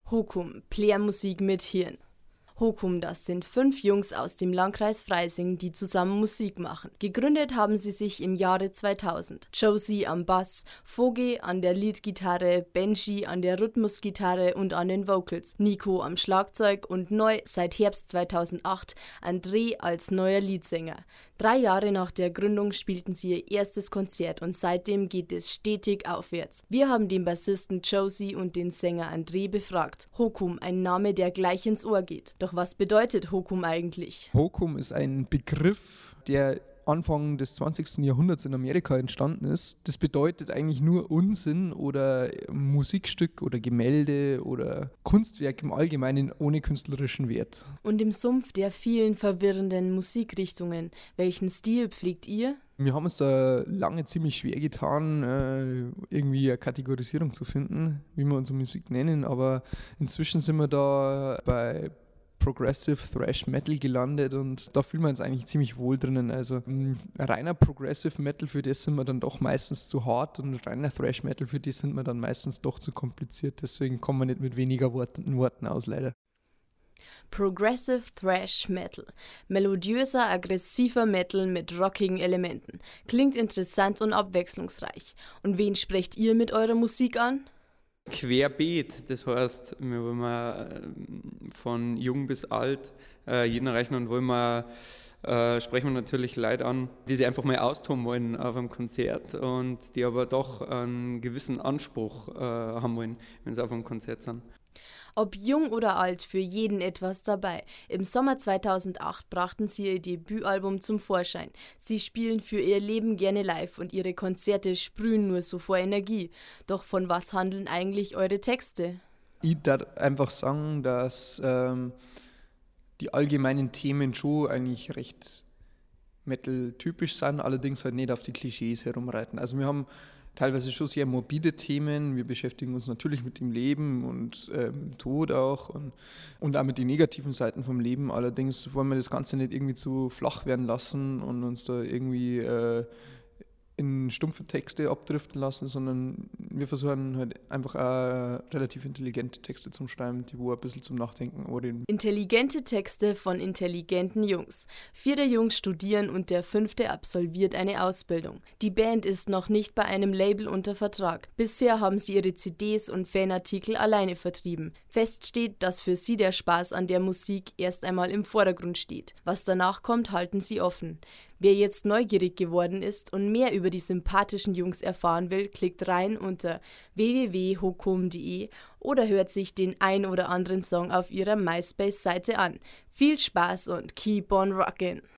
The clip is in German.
Hokum, Plärmusik mit Hirn. Hokum, das sind 5 Jungs aus dem Landkreis Freising, die zusammen Musik machen. Gegründet haben sie sich im Jahre 2000. Josie am Bass, Voge an der Leadgitarre, Benji an der Rhythmusgitarre und an den Vocals, Nico am Schlagzeug und neu seit Herbst 2008 André als neuer Leadsänger. 3 Jahre nach der Gründung spielten sie ihr erstes Konzert und seitdem geht es stetig aufwärts. Wir haben den Bassisten Josie und den Sänger André befragt. Hokum, ein Name, der gleich ins Ohr geht. Doch was bedeutet Hokum eigentlich? Hokum ist ein Begriff, der Anfang des 20. Jahrhunderts in Amerika entstanden ist. Das bedeutet eigentlich nur Unsinn oder Musikstück oder Gemälde oder Kunstwerk im Allgemeinen ohne künstlerischen Wert. Und im Sumpf der vielen verwirrenden Musikrichtungen, welchen Stil pflegt ihr? Wir haben uns da lange ziemlich schwer getan, irgendwie eine Kategorisierung zu finden, wie wir unsere Musik nennen, aber inzwischen sind wir da bei Progressive Thrash Metal gelandet und da fühlen wir uns eigentlich ziemlich wohl drinnen. Also reiner Progressive Metal, für das sind wir dann doch meistens zu hart und reiner Thrash Metal, für das sind wir dann meistens doch zu kompliziert. Deswegen kommen wir nicht mit weniger Worten aus, leider. Progressive Thrash Metal. Melodiöser, aggressiver Metal mit rockigen Elementen. Klingt interessant und abwechslungsreich. Und wen sprecht ihr mit eurer Musik an? Querbeet, das heißt, wir wollen von jung bis alt jeden erreichen und sprechen wir natürlich Leute an, die sich einfach mal austoben wollen auf einem Konzert und die aber doch einen gewissen Anspruch haben wollen, wenn sie auf einem Konzert sind. Ob jung oder alt, für jeden etwas dabei. Im Sommer 2008 brachten sie ihr Debütalbum zum Vorschein. Sie spielen für ihr Leben gerne live und ihre Konzerte sprühen nur so vor Energie. Doch von was handeln eigentlich eure Texte? Ich darf einfach sagen, dass die allgemeinen Themen schon eigentlich recht Metal-typisch sind, allerdings halt nicht auf die Klischees herumreiten. Also wir haben teilweise schon sehr morbide Themen. Wir beschäftigen uns natürlich mit dem Leben und Tod auch und auch mit den negativen Seiten vom Leben. Allerdings wollen wir das Ganze nicht irgendwie zu flach werden lassen und uns da irgendwie in stumpfe Texte abdriften lassen, sondern wir versuchen halt einfach auch relativ intelligente Texte zum Schreiben, die wo ein bisschen zum Nachdenken orientieren. Intelligente Texte von intelligenten Jungs. 4 der Jungs studieren und der 5. absolviert eine Ausbildung. Die Band ist noch nicht bei einem Label unter Vertrag. Bisher haben sie ihre CDs und Fanartikel alleine vertrieben. Fest steht, dass für sie der Spaß an der Musik erst einmal im Vordergrund steht. Was danach kommt, halten sie offen. Wer jetzt neugierig geworden ist und mehr über die sympathischen Jungs erfahren will, klickt rein unter www.hokum.de oder hört sich den ein oder anderen Song auf ihrer MySpace-Seite an. Viel Spaß und keep on rockin'!